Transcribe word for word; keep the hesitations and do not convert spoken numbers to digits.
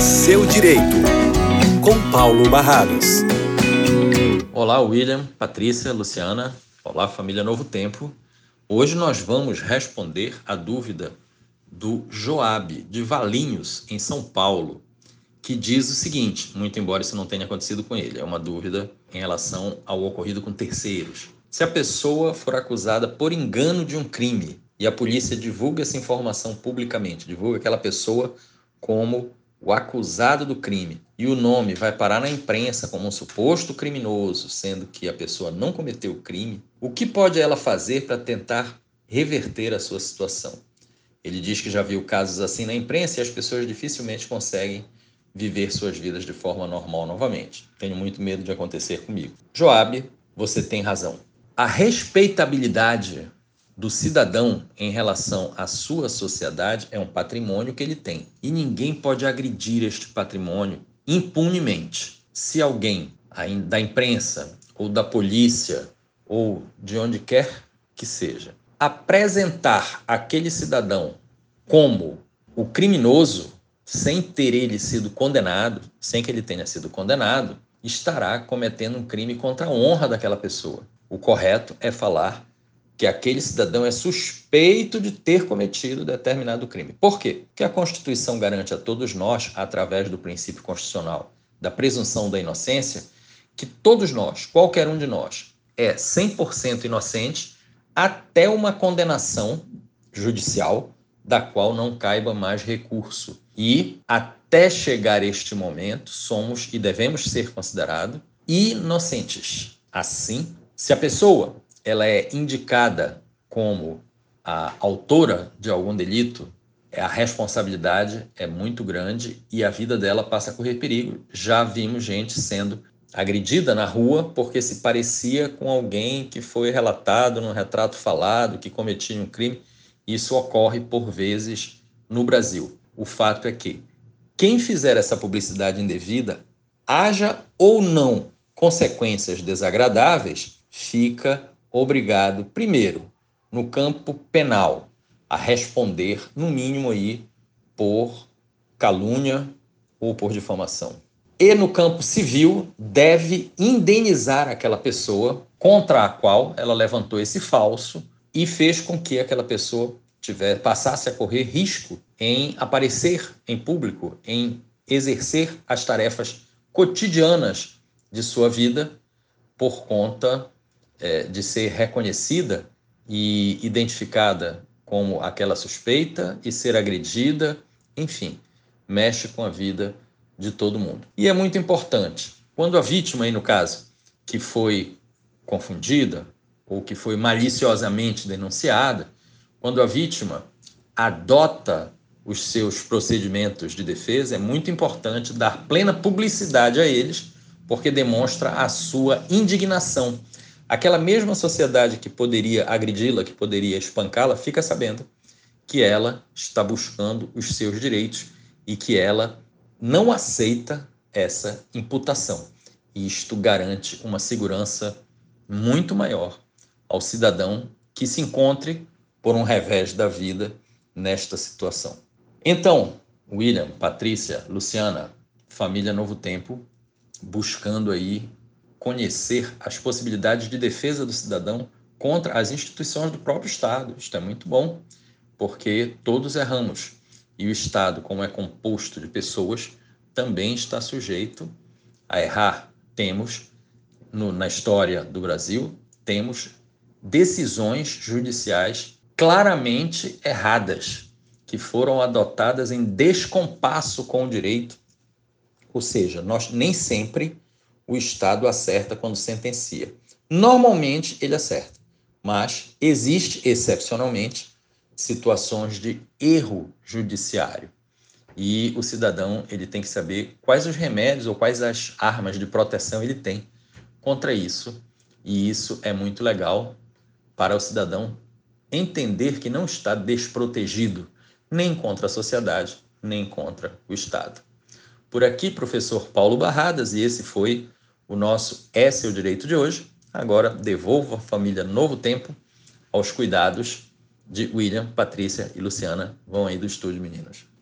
Seu Direito, com Paulo Barradas. Olá, William, Patrícia, Luciana. Olá, família Novo Tempo. Hoje nós vamos responder a dúvida do Joab, de Valinhos, em São Paulo, que diz o seguinte, muito embora isso não tenha acontecido com ele, é uma dúvida em relação ao ocorrido com terceiros. Se a pessoa for acusada por engano de um crime e a polícia divulga essa informação publicamente, divulga aquela pessoa como o acusado do crime, e o nome vai parar na imprensa como um suposto criminoso, sendo que a pessoa não cometeu o crime, o que pode ela fazer para tentar reverter a sua situação? Ele diz que já viu casos assim na imprensa e as pessoas dificilmente conseguem viver suas vidas de forma normal novamente. Tenho muito medo de acontecer comigo. Joab, você tem razão. A respeitabilidade do cidadão em relação à sua sociedade é um patrimônio que ele tem. E ninguém pode agredir este patrimônio impunemente. Se alguém da imprensa ou da polícia ou de onde quer que seja apresentar aquele cidadão como o criminoso, sem ter ele sido condenado, sem que ele tenha sido condenado, estará cometendo um crime contra a honra daquela pessoa. O correto é falar que aquele cidadão é suspeito de ter cometido determinado crime. Por quê? Porque a Constituição garante a todos nós, através do princípio constitucional da presunção da inocência, que todos nós, qualquer um de nós, é cem por cento inocente até uma condenação judicial da qual não caiba mais recurso. E, até chegar este momento, somos e devemos ser considerados inocentes. Assim, se a pessoa ela é indicada como a autora de algum delito, a responsabilidade é muito grande e a vida dela passa a correr perigo. Já vimos gente sendo agredida na rua porque se parecia com alguém que foi relatado num retrato falado, que cometia um crime. Isso ocorre por vezes no Brasil. O fato é que quem fizer essa publicidade indevida, haja ou não consequências desagradáveis, fica obrigado, primeiro, no campo penal, a responder, no mínimo, aí, por calúnia ou por difamação. E no campo civil, deve indenizar aquela pessoa contra a qual ela levantou esse falso e fez com que aquela pessoa tiver, passasse a correr risco em aparecer em público, em exercer as tarefas cotidianas de sua vida por conta é, de ser reconhecida e identificada como aquela suspeita e ser agredida, enfim, mexe com a vida de todo mundo. E é muito importante, quando a vítima, aí no caso, que foi confundida ou que foi maliciosamente denunciada, quando a vítima adota os seus procedimentos de defesa, é muito importante dar plena publicidade a eles, porque demonstra a sua indignação. Aquela mesma sociedade que poderia agredi-la, que poderia espancá-la, fica sabendo que ela está buscando os seus direitos e que ela não aceita essa imputação. E isto garante uma segurança muito maior ao cidadão que se encontre por um revés da vida nesta situação. Então, William, Patrícia, Luciana, família Novo Tempo, buscando aí conhecer as possibilidades de defesa do cidadão contra as instituições do próprio Estado. Isto é muito bom, porque todos erramos. E o Estado, como é composto de pessoas, também está sujeito a errar. Temos, no, na história do Brasil, temos decisões judiciais claramente erradas, que foram adotadas em descompasso com o direito. Ou seja, nós nem sempre o Estado acerta quando sentencia. Normalmente ele acerta, mas existe excepcionalmente situações de erro judiciário. E o cidadão ele tem que saber quais os remédios ou quais as armas de proteção ele tem contra isso. E isso é muito legal para o cidadão entender que não está desprotegido nem contra a sociedade, nem contra o Estado. Por aqui, professor Paulo Barradas, e esse foi o nosso É Seu Direito de hoje. Agora, devolvo a família Novo Tempo aos cuidados de William, Patrícia e Luciana. Vão aí do estúdio, meninas.